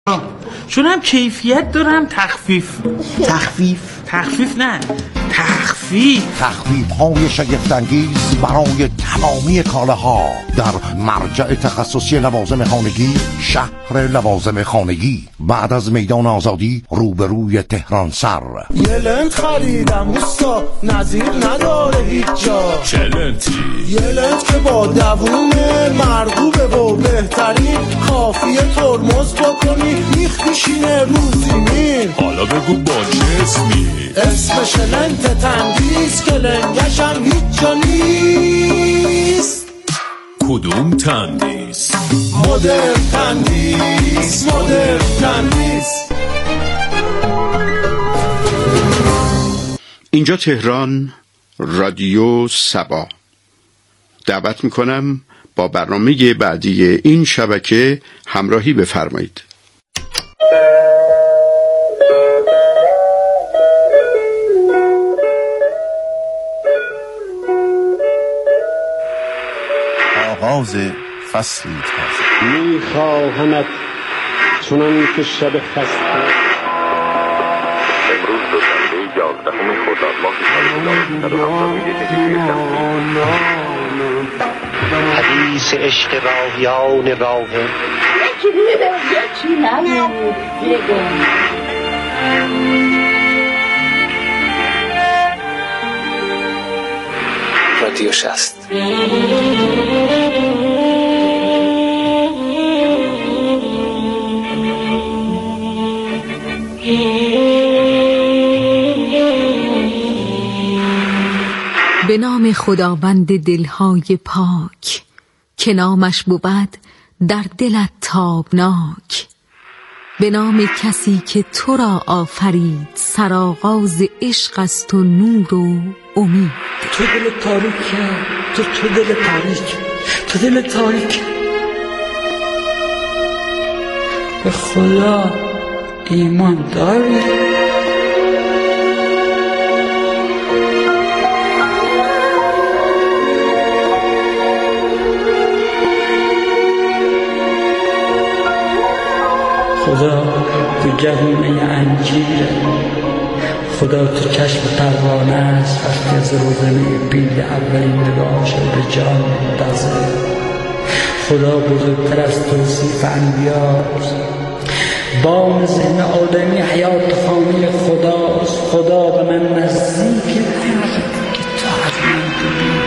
چون هم کیفیت داره هم تخفیف نه تخفیف های شگفت‌انگیز برای تمامی کالاها در مرجع تخصصی لوازم خانگی، شهر لوازم خانگی، بعد از میدان آزادی روبروی تهران سر. یه لنت خریدم اوستا، نظیر نداره هیچ جا. چه لنتی؟ یه لنت که با دوومه، مرغوبه و بهترین، کافیه ترمز بکنی میخ میشینه رو زمین. حالا بگو با چه اسمی؟ اسمش لنت تندیس که لنگشم هیچ جا نیست. کدوم تندیس؟ مدرن تندیس، مدرن تندیس. اینجا تهران، رادیو سبا. دعوت میکنم با برنامه بعدی این شبکه همراهی بفرمایید. آغاز فصلی تازه. میخواهمت چنان که شب خسته. امروز دوشنبه 11 خرداد ماه 1300. حدیث عشق راهیان راهه. رادیو 60. به نام خداوند دلهای پاک که نامش بود در دلت تابناک. به نام کسی که تو را آفرید، سرآغاز عشق است و نور و امید. تو دل تاریک، تو دل تاریک، تو دل تاریک. به خدا ایمان داری؟ خدا تو جهونه انجیره، خدا تو چشم پروانه است وقتی از روزنه بید اولین نگاهش به جان منتظر. خدا بزرگتر از توصیف انبیاست، بام ذهن آدمی حیات خانه خداست. خدا به من نزدیک هر که تو از من دوری.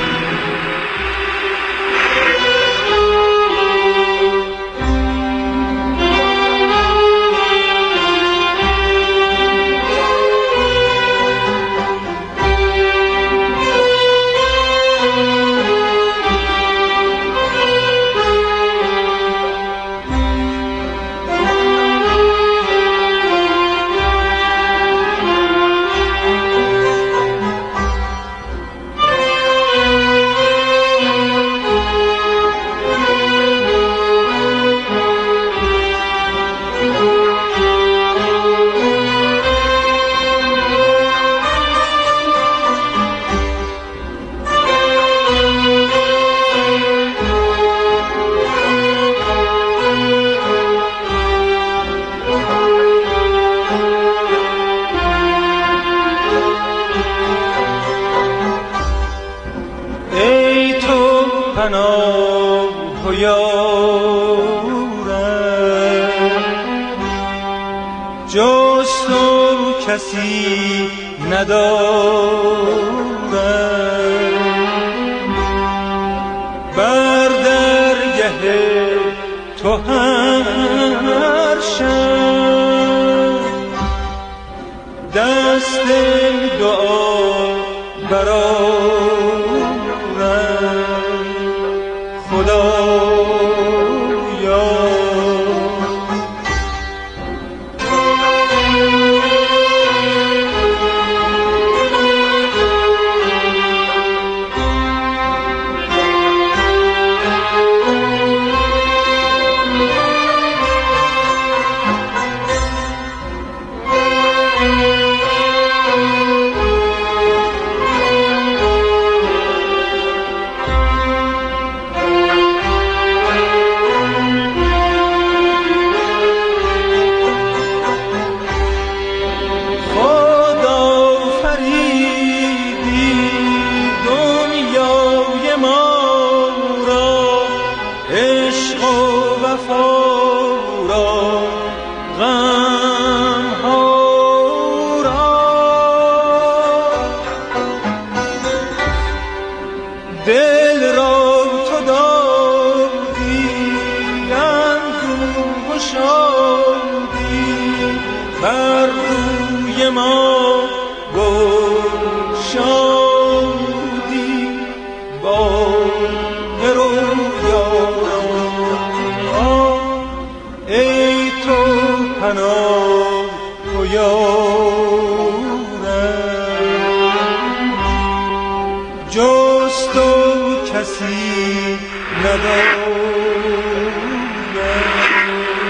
کسی ندارد بر درگه تو هر شب دست دعا برآورد خدایا. بر روی ما گشادی با ای تو پناه و یارم جز تو کسی ندارم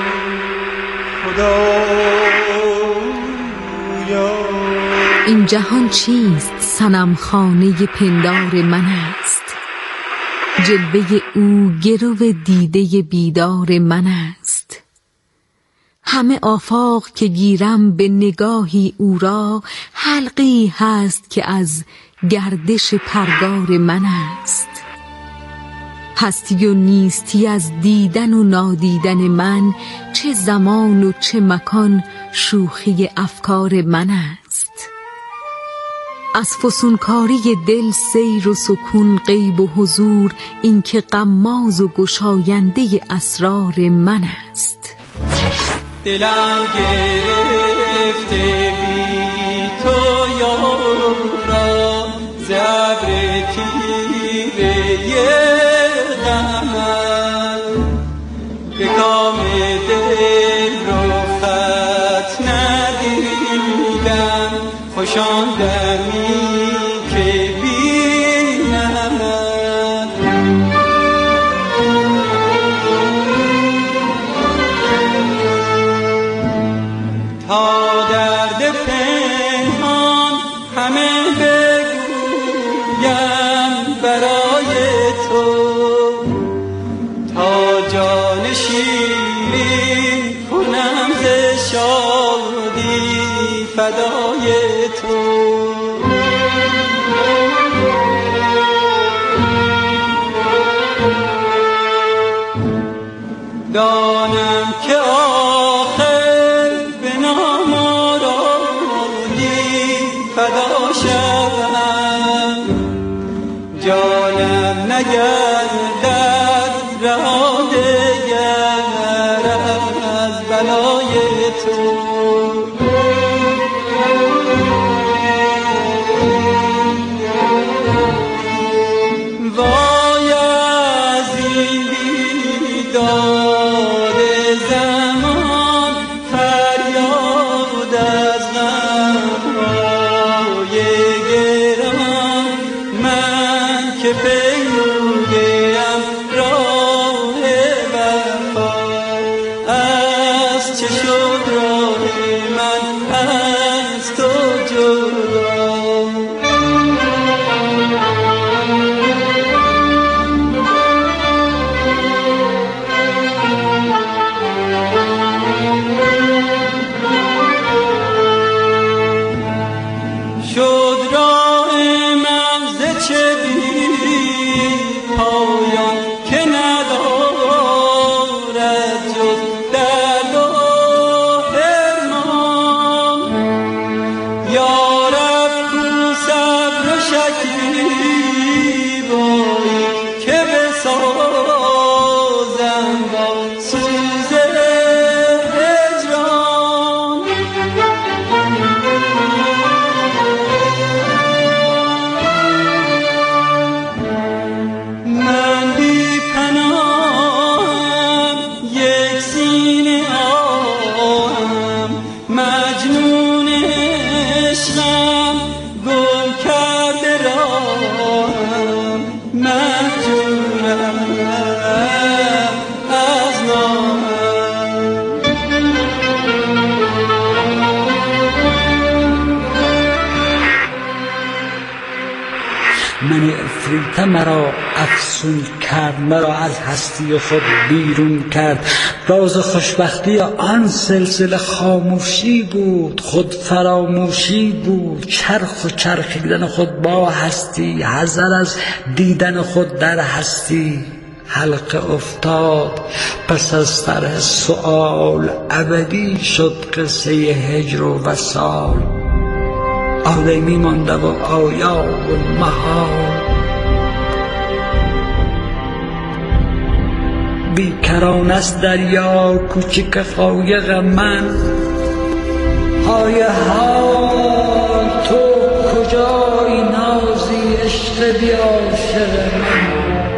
خدایا. این جهان چیست؟ صنم خانه پندار من است، جلوه او گرو دیده بیدار من است. همه آفاق که گیرم به نگاهی او را، حلقی هست که از گردش پرگار من است. هستی و نیستی از دیدن و نادیدن من، چه زمان و چه مکان شوخی افکار من است. از فسونکاری دل سیر و سکون غیب و حضور، این که غماز و گشاینده اسرار من است. دلم گرفته بی تو یارا، زبر تیره غمم به کام دل رو خط ندیدم، خوشان دمی که بینم. تا درد پنهان همه بگویم برای تو، تا جان شیرین کنم ز شادی فدای تو. دانم که آخر به نامرادی فدا شوم، جانم نگردد رها دگر از بلای تو. وای از این بیداد زمان، فریاد از غمهای گران، من که پیمودم راه وفا، از چه شد راه من از تو جدا. شد راه من ز چه بی پایان که ندارد جز درد و حرمان. یا رب کو صبر و شکیبایی که بسازم با سوز هجران. من بی پناهم یک سینه آهم، مجنون عشقم گم کرده راهم، مهجورم از نامم. من افریته مرا افسون کرد، مرا از هستی خود بیرون کرد. راز خوشبختی آن سلسله خاموشی بود، خود فراموشی بود. چرخ و چرخیدن خود با هستی، حذر از دیدن خود در هستی. حلقه افتاد پس از طرح سؤال، ابدی شد قصه هجر و وصال. آدمی مانده و آیا و محال، بیکران است دریا کوچک قایق من. های حال تو کجایی نازی عشق بی‌عاشق من.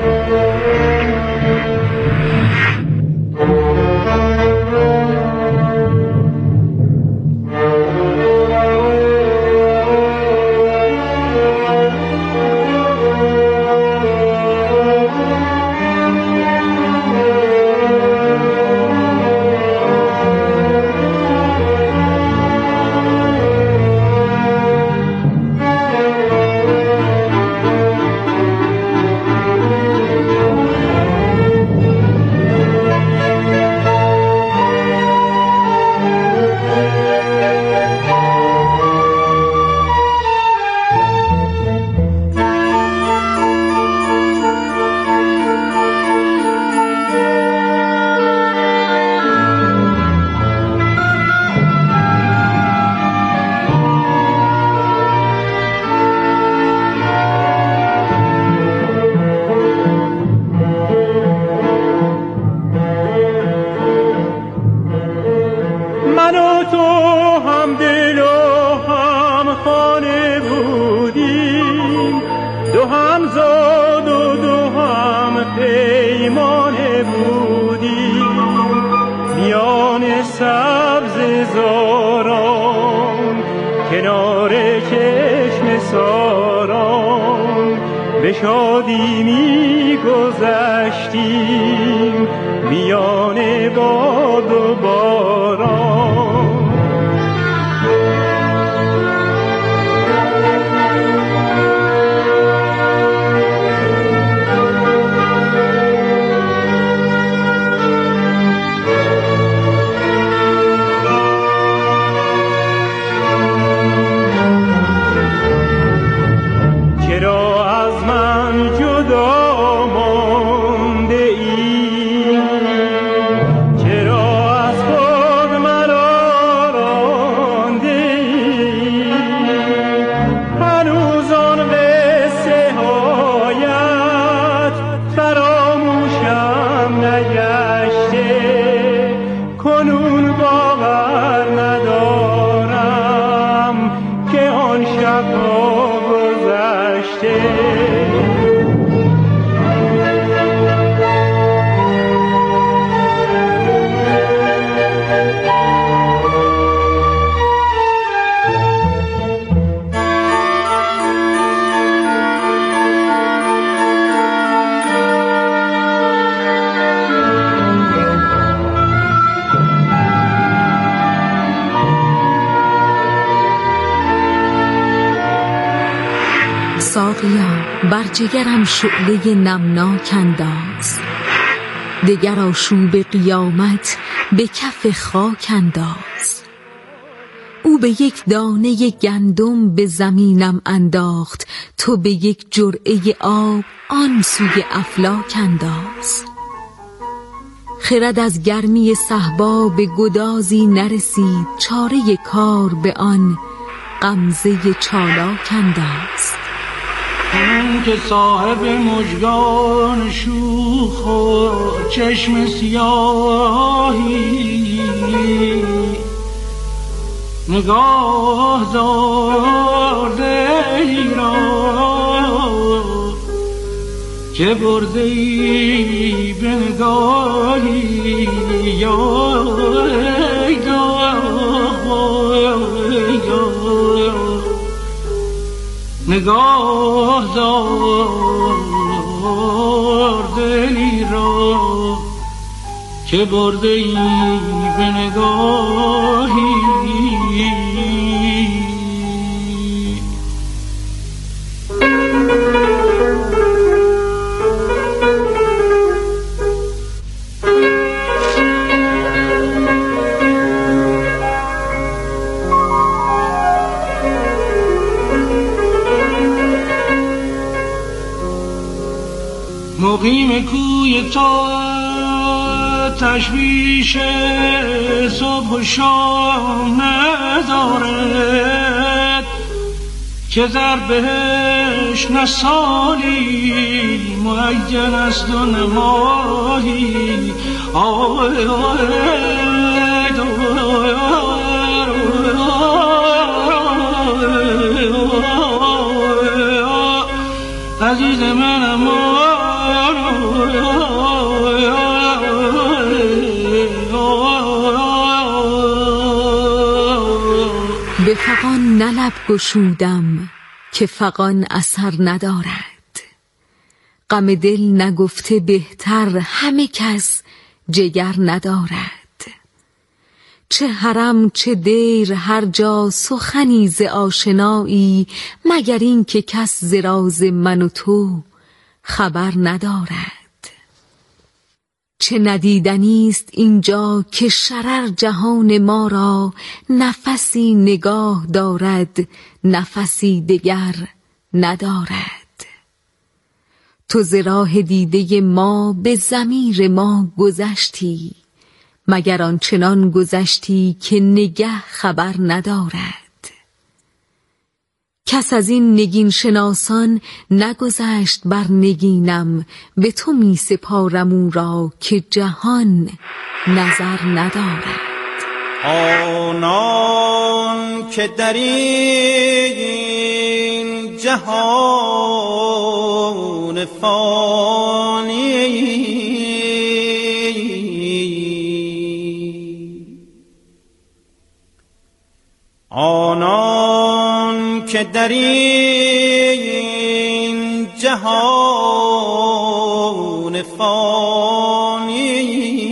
به شادی می گذشتیم میان باد و باران. بر جگرم شعله نمناک انداز، دگر آشوب قیامت به کف خاک انداز. او به یک دانه گندم به زمینم انداخت، تو به یک جرعه آب آن سوی افلاک انداز. خرد از گرمی صهبا به گدازی نرسید، چاره کار به آن غمزه چالاک انداز. من که صاحب مژگان شوخ و چشم سیاهی، نگاه دارده ای را که برده ای به نگاهی، نگاه دار دلی را که برده ای به نگاهی. مقیم کوی تو تشویش صبح و شام ندارد، که در بهش نه سالی معین است و نه ماهی. آی آی آی عزیز منم به فغان نه لب گشودم که فغان اثر ندارد، غم دل نگفته بهتر همه کس جگر ندارد. چه حرم چه دیر هر جا سخنی ز آشنایی، مگر این که کس ز راز من و تو خبر ندارد. چه ندیدنیست اینجا که شرر جهان ما را، نفسی نگاه دارد نفسی دگر ندارد. تو ز راه دیده ما به ضمیر ما گذشتی، مگر آنچنان گذشتی که نگه خبر ندارد. کس از این نگین شناسان نگذشت بر نگینم، به تو می سپارم او را که جهان نظر ندارد. آنان که در این جهان فانی آنان که در این جهان فانی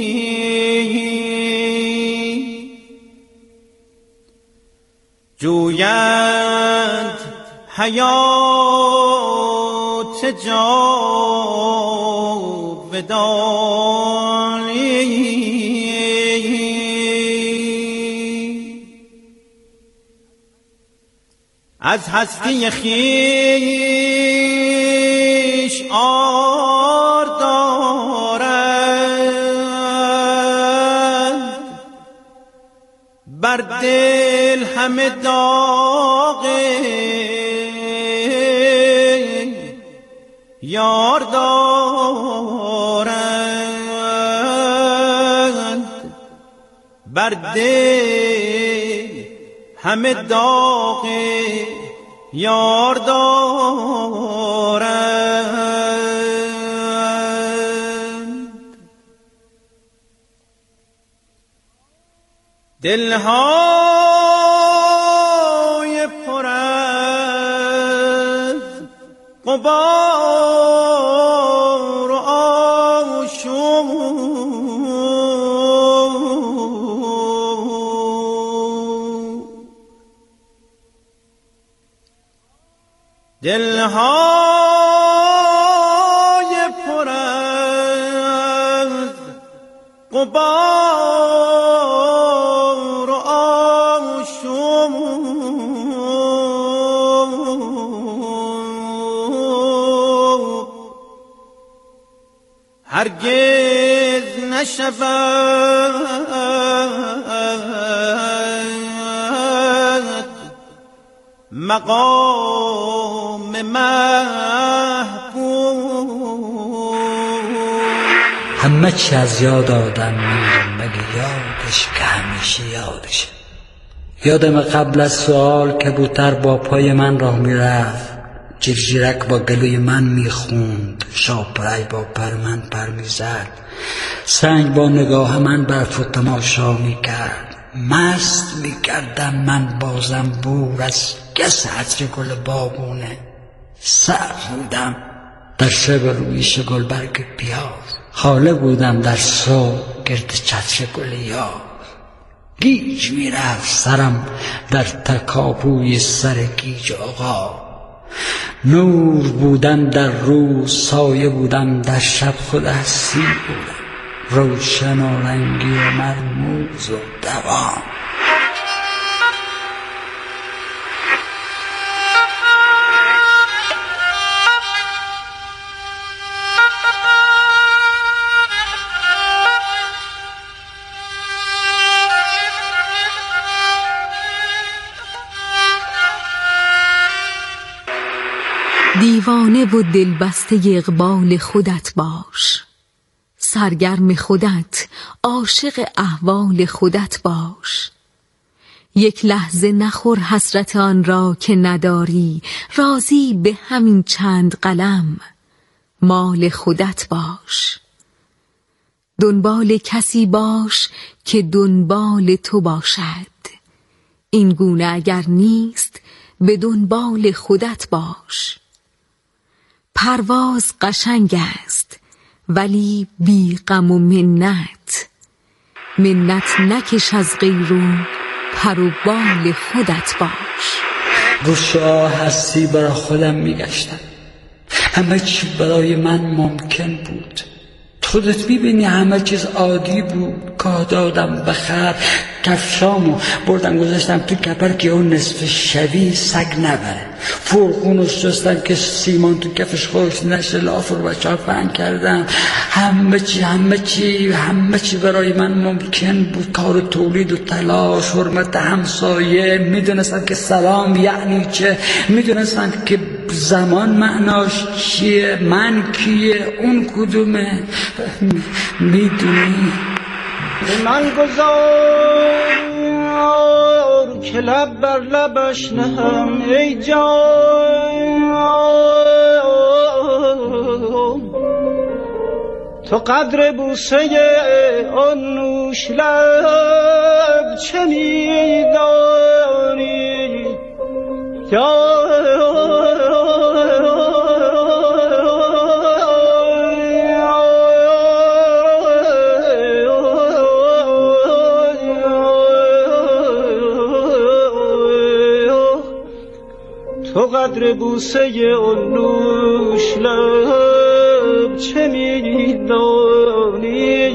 جویند حیات جاودانی، از هستی خویش عار دارند، بر دل همه داغ یار دارند، بر دل همه داغ یار دارند. دلهای پر از غبار و آشوب، دلهای پر از غبار و آشوب، هرگز نشود مقام محبوب. همه چی از یاد آدم میره، مگه یادش که همیشه یادشه. یادم قبل از سوال کبوتر با پای من راه میرفت، جیرجیرک با گلوی من میخوند، شاپرای با پر من پر میزد، سنگ با نگاه من برف و تماشا میکرد. مست میکردم من با زنبور از گس عطر گل بابونه. سر بودم در شب رویش گلبرگ پیاز، خاله بودم در صبح گرد چتر گل یار. گیج میرفت سرم در تکاپوی سر گیج آقا. نور بودم در روز، سایه بودم در شب، خود هستی بودم، روشن و رنگی و مرموز و دوام. دیوانه و دلبسته اقبال خودت باش، سرگرم خودت، عاشق احوال خودت باش. یک لحظه نخور حسرت آن را که نداری، راضی به همین چند قلم مال خودت باش. دنبال کسی باش که دنبال تو باشد، این گونه اگر نیست به دنبال خودت باش. پرواز قشنگ است ولی بی غم و منت، منت نکش از غیر و پر و بال خودت باش. روشا هستی برای خودم میگشتم، همه چی برای من ممکن بود. خودت میبینی همه چیز عادی بود. که دادم بخر کفشامو بردم گذاشتم تو کپر که اون نصف شبی سگ نبره. فرقونو شستم که سیمان تو کفش خوش نشه. لافر بچه ها فن کردم. همه چی برای من ممکن بود. کار تولید و تلاش، حرمت همسایه، میدونستم که سلام یعنی چه، میدونستم که زمان معناش چیه، من کیه، اون کدومه. میدونی به من گذار که لب بر لبش نهم ای جان، تو قدر بوسه آن نوش لب چه میدانی؟ یا تو قدر بوسه اون نوش لب چه میدانی؟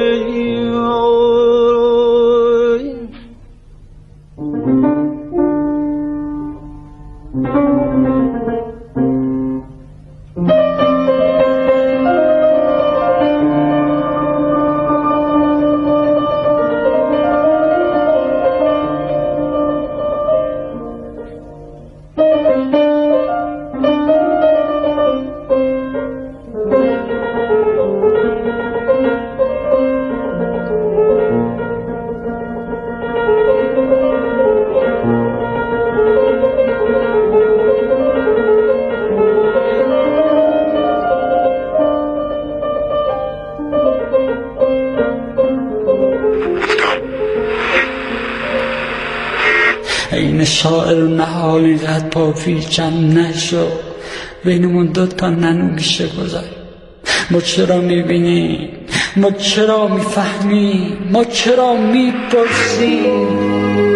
این شاعر و نهال اینقدر پاپیچم نشو. بینمون دوتا ننو میشه گذاری. ما چرا میبینیم؟ ما چرا میفهمیم؟ ما چرا میپرسیم؟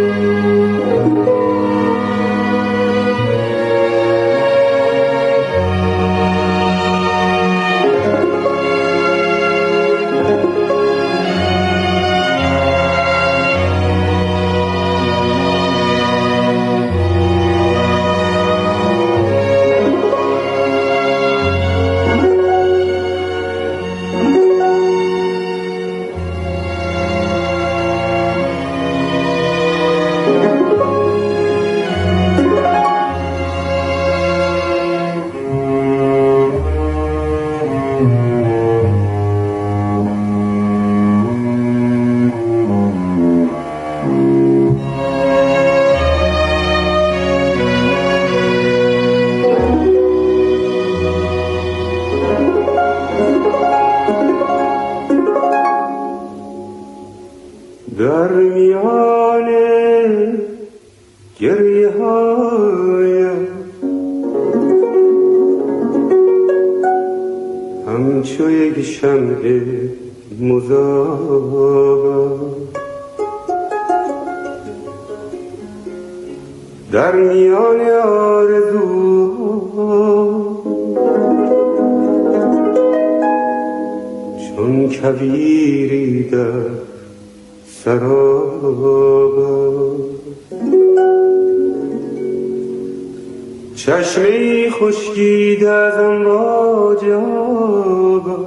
در میان گریه هایم همچو یک شمع مذاب، در میان آرزوها چون کویری در سراب، چشمی خشکیده از امواج آب،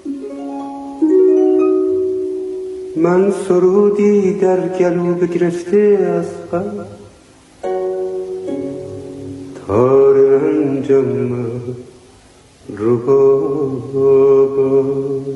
من سرودی در گلو بگرفته از غم، تار انجام رباب.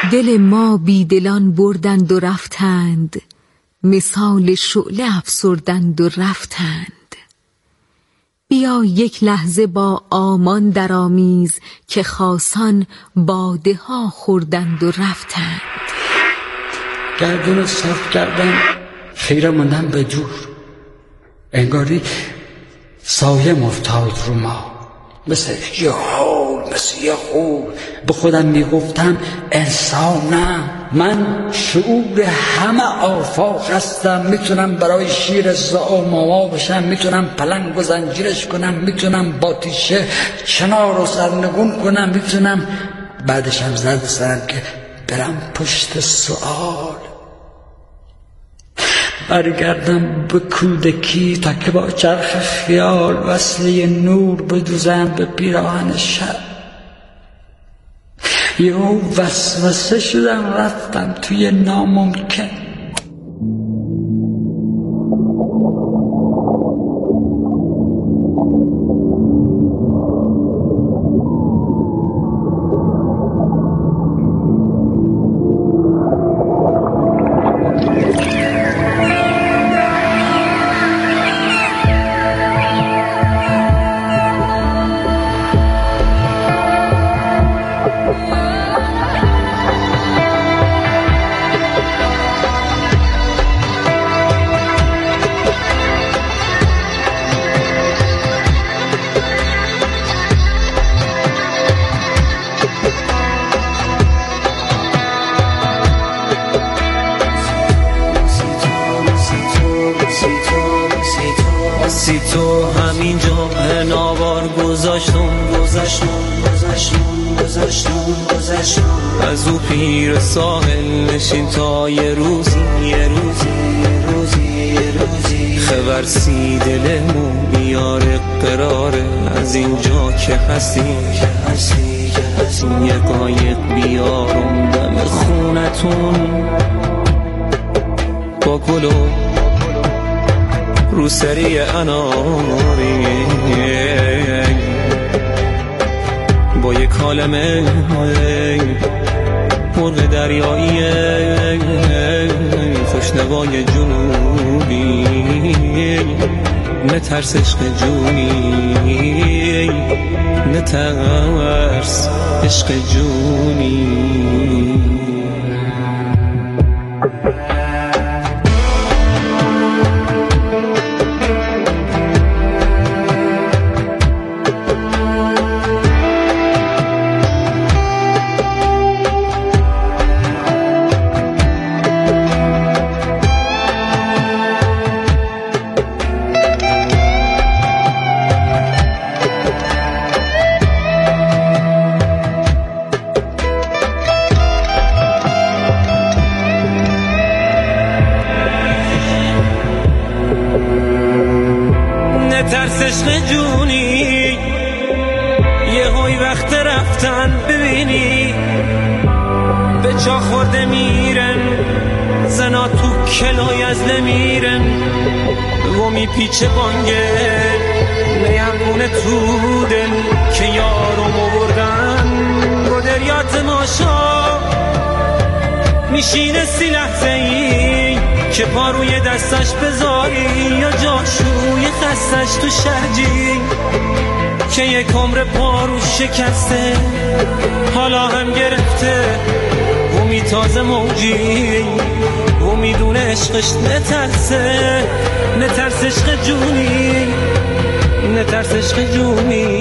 دل ما بیدلان بردند و رفتند، مثال شعله افسردند و رفتند. بیا یک لحظه با آمان درآمیز، که خاصان باده ها خوردند و رفتند. گردون صاف کردم، خیره موندم به دور، انگاری سایه افتاد رو ما، مثل یه حول، مثل یه حول. به خودم میگفتم انسانم، من شعور همه آفاق هستم، میتونم برای شیر زعو ماما بشم، میتونم پلنگ و زنجیرش کنم، میتونم با تیشه چنار و سرنگون کنم، میتونم بعدشم زد سرم که برم پشت سؤال، برگردم به کودکی تا که با چرخ خیال وصله نور بدوزم به پیراهن شب. یهو وسوسه شدم رفتم توی ناممکن. سی تو همینجا ناوار گذاشتم از او پیر ساحل نشین تا یه روزی خبرسی دلمو بیاره قراره از اینجا که هستی یه قایق بیارم دم خونتون با گلو رو سری اناری با یک کالمه مرغ دریایی خوشنوای جنوبی نترس عشق جونی نترس عشق جونی ترس عشق جونی یه هوی وقت رفتن ببینی به جا خورده میرن زنا تو کلای از نمیرن و میپیچه بانگه نیمونه تو دل که یارو موردن با دریا تماشا میشینه 30 لحظه ای که پا روی دستش بذاری یا جاشوی خستش تو شرجی که یک عمر پا رو شکسته حالا هم گرفته و میتازه موجی و میدونه عشقش نترسه عشق جونی نترس عشق جونی